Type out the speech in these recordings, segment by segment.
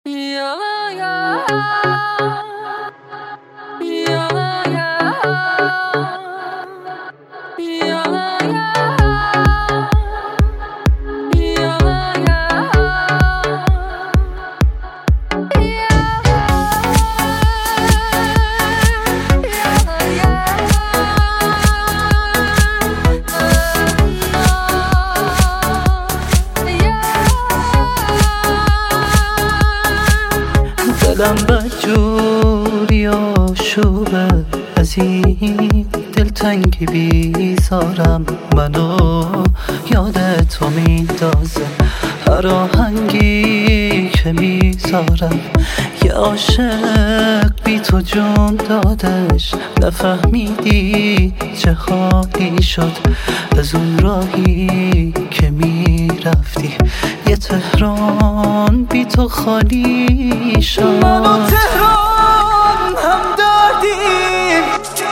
دلم بدجوری آشوبه، از این دلتنگی بیزارم، منو یاد تو میندازه هر آهنگی که میذارم. یه عاشق بی تو جون دادش، نفهمیدی چه حالی شد از اون راهی که میرفتی. یه تهران بی تو خالی شد. من و تهران هم دردیم،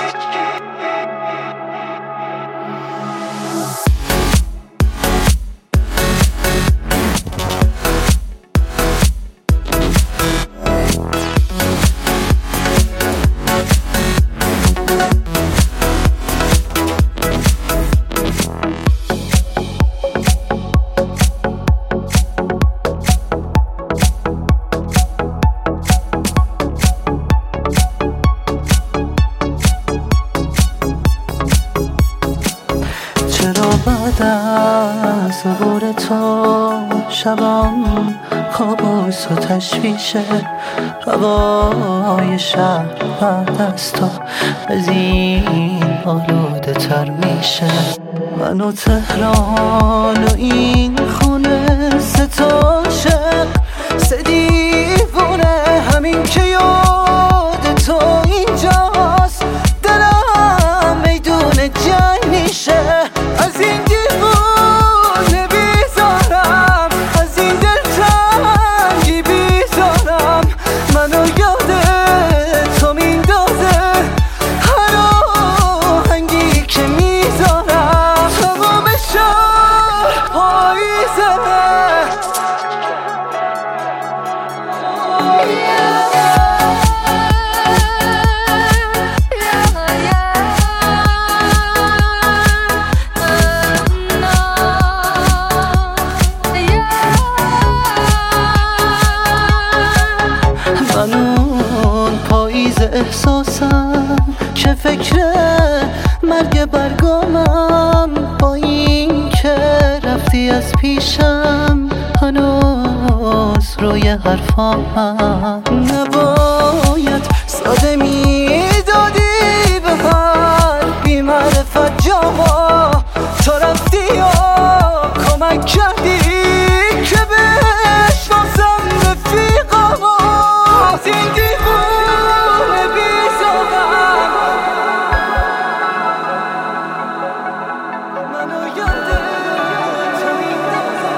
چرا بعد از عبور تو شبام کابوس و تشویشه؟ هوای شهر بعد از تو از این آلوده تر میشه. من و تهران و این خونه سه تا عاشق، سه دیوونه، همین که یاد تو اینجاست دلم میدون جنگ میشه. از این دیوونه بیزارم، از این دلتنگی بیزارم، منو یاد تو میندازه هر آهنگی که میذارم. تمام شهر پاییزه، من اون پاییز احساسم که فکر مرگ برگامم، با این که رفتی از پیشم هنوز روی حرفامم. نباید ساده میدادی به هر بی معرفت جاما، تو رفتی یا کمک کردی که بشناسم رفیقامو. از این دیوونه بیزارم، منو یاد تو میندازه.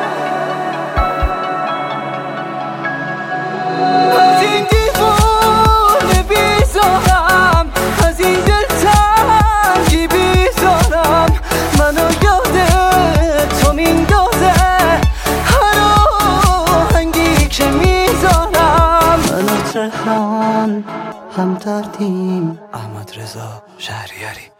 از این دیوونه بیزارم، از این دلتنگی بیزارم، منو یاد تو میندازه هر آهنگی که میذارم. من و تهران هم دردیم. احمد رضا شهریاری.